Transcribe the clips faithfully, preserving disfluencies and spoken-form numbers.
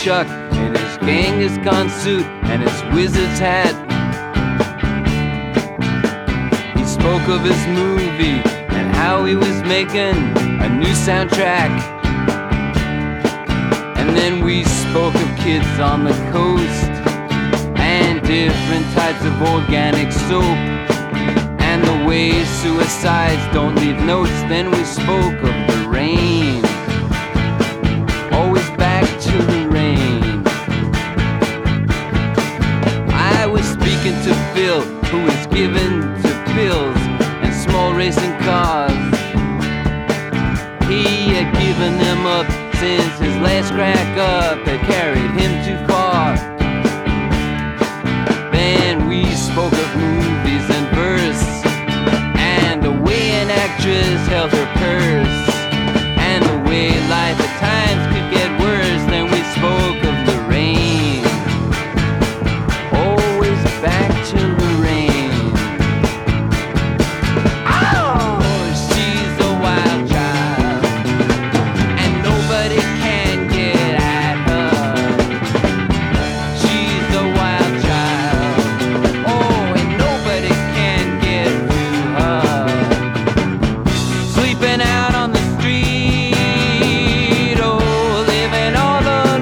nunchuck in his Genghis Khan suit and his wizard's hat. He spoke of his movie and how he was making a new soundtrack. And then we spoke of kids on the coast and different types of organic soap and the way suicides don't leave notes. Then we spoke of the rain, always back to the rain. I was speaking to Phil, who was given to pills and small racing cars. He had given them up since his last crack up had carried him too far. Then we spoke of movies and verse and the way an actress held her purse and the way life at times could get worse. Then we spoke of the rain, always back to the rain. Oh, she's a wild child and nobody can get at her. She's a wild child, oh, and nobody can get to her. Sleeping out on the street, oh, living all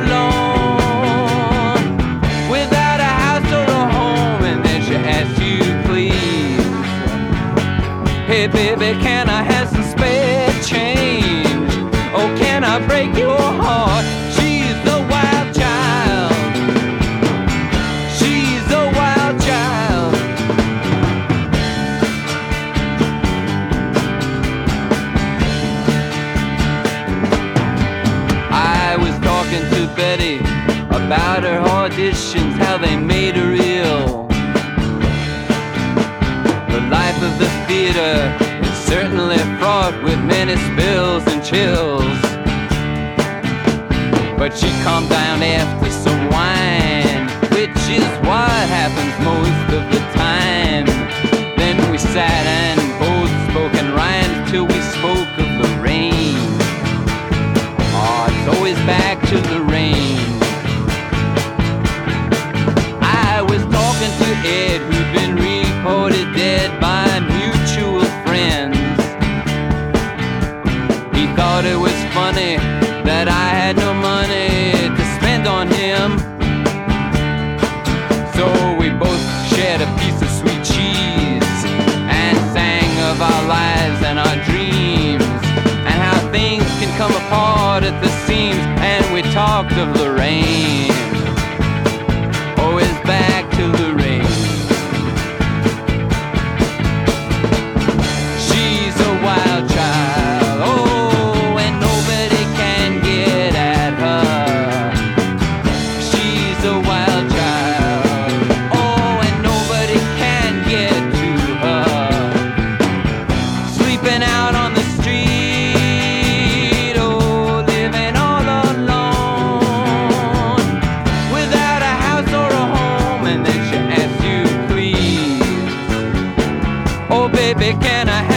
alone, without a house or a home. And then she asks you, please, hey baby, can I have some spare change? Oh, can I break your heart? She's a wild child. She's a wild child. I was talking to Betty about her auditions, how they made her ill. The life of the theater is certainly fraught with many spills and chills. But she calmed down after some wine, which is what happens most of the time. Then we sat and both spoke in rhymes till we spoke of the rain. Oh, it's always back to the rain. I was talking to Ed, who'd been reported dead by mutual friends. He thought it was funny that I had no money to spend on him. So we both shared a piece of sweet cheese and sang of our lives and our dreams and how things can come apart at the seams. And we talked of the rain, always back to the rain. She's a wild child, oh, and nobody can get at her. She's a wild child, oh, and nobody can get to her. Sleeping out on the street, oh, living all alone, without a house or a home. And then she asks you, please, oh baby, can I have